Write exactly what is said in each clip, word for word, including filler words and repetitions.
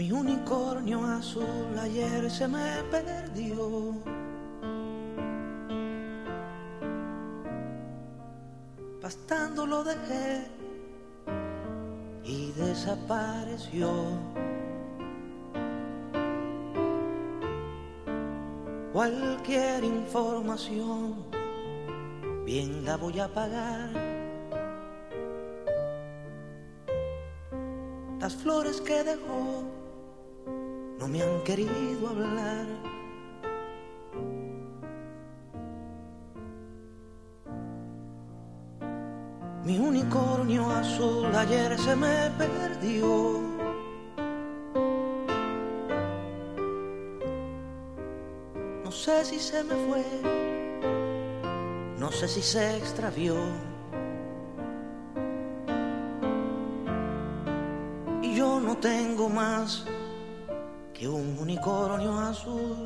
Mi unicornio azul ayer se me perdió. Pastando lo dejé y desapareció. Cualquier información bien la voy a pagar. Las flores que dejó no me han querido hablar. Mi unicornio azul ayer se me perdió. No sé si se me fue, no sé si se extravió. Y yo no tengo más que un unicornio azul.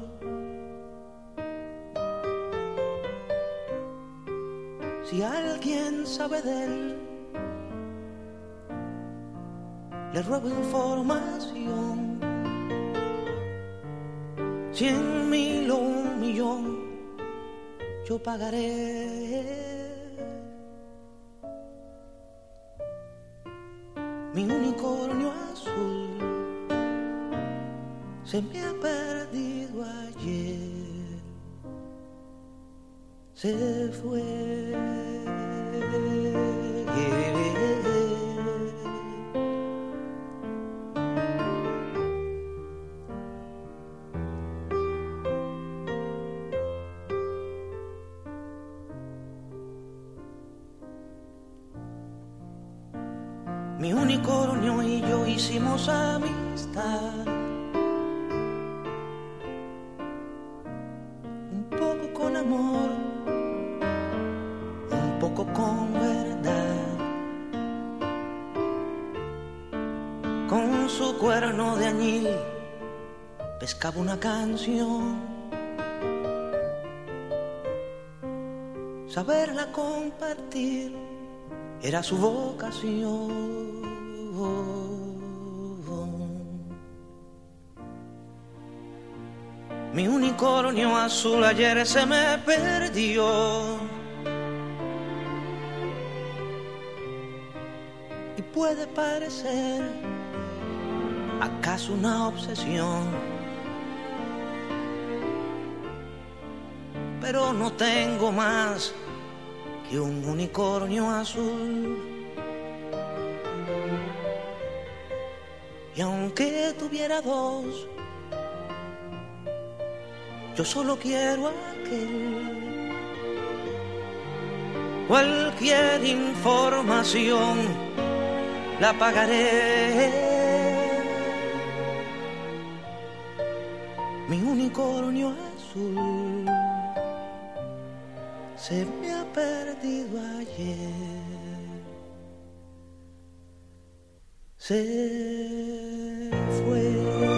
Si alguien sabe de él, le ruego información. Cien mil o un millón, yo pagaré. Mi unicornio azul se me ha perdido ayer, se fue. Mi unicornio y yo hicimos amistad, un poco con amor, un poco con verdad. Con su cuerno de añil pescaba una canción, saberla compartir era su vocación. Mi unicornio azul ayer se me perdió. Y puede parecer acaso una obsesión, pero no tengo más que un unicornio azul. Y aunque tuviera dos, yo solo quiero aquel. Cualquier información la pagaré. Mi unicornio azul se me ha perdido ayer, se fue.